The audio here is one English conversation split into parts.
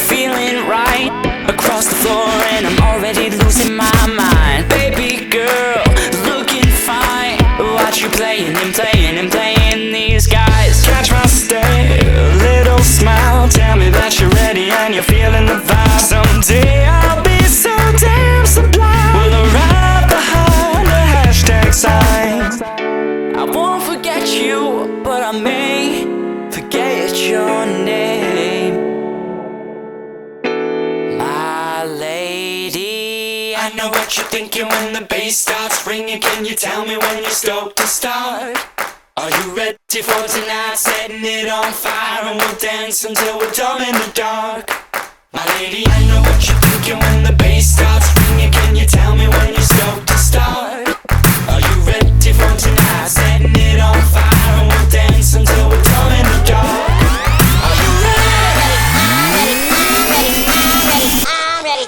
feeling right across the floor, and I'm already losing my mind. Baby girl, looking fine. Watch you playing and playing and playing these guys. Catch my stare, little smile. Tell me that you're ready and you're feeling the vibe. Someday I'll be so damn sublime. We'll arrive behind the hashtag sign. I won't forget you, but I may forget your name, my lady. I know what you're thinking when the bass starts ringing. Can you tell me when you're stoked to start? Are you ready for tonight? Setting it on fire, and we'll dance until we're dumb in the dark. My lady, I know what you're thinking when the bass starts ringing. Can you tell me when you're stoked to start? Are you ready for tonight? Setting it on fire, and we'll dance until we're dumb in the dark. Are you ready? I'm ready.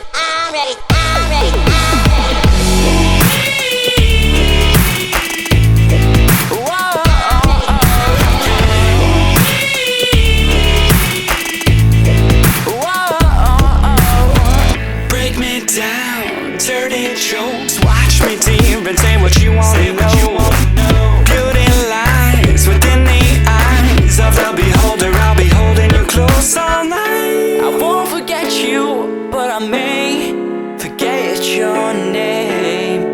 Break me down, dirty jokes. Watch me deep and say what you want to know. Beauty lies within the eyes of the beholder. I'll be holding you close all night. I won't forget you, but I may forget your name,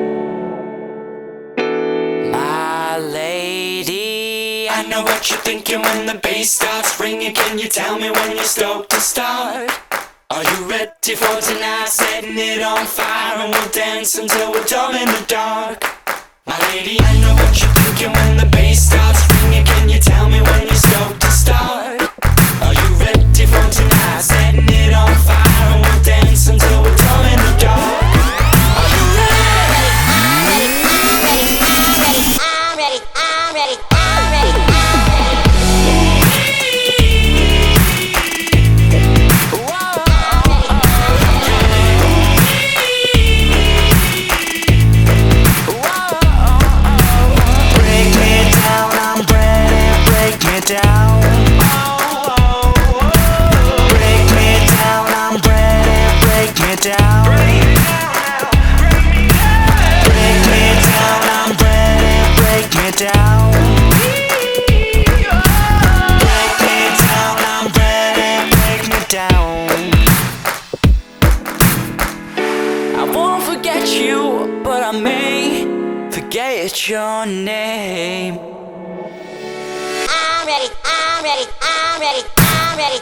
my lady. I know what you're thinking when the bass starts ringing. Can you tell me when you're stoked to start? Are you ready for tonight? Setting it on fire, and we'll dance until we're dumb in the dark. My lady, I know what you're thinking when the bass starts ringing. Can you tell me when you're stoked to start? Are you ready for tonight? Setting it on fire, and we'll dance until we're dumb in the dark. Are you ready? I'm ready. Break me down, I'm ready. Break me down. Break me down, I'm ready. Break me down. Break me down, I'm ready. Break me down. Break me down, I'm ready. Break me down. I won't forget you, but I may forget your name. I'm ready.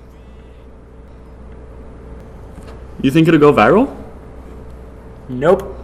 You think it'll go viral? Nope.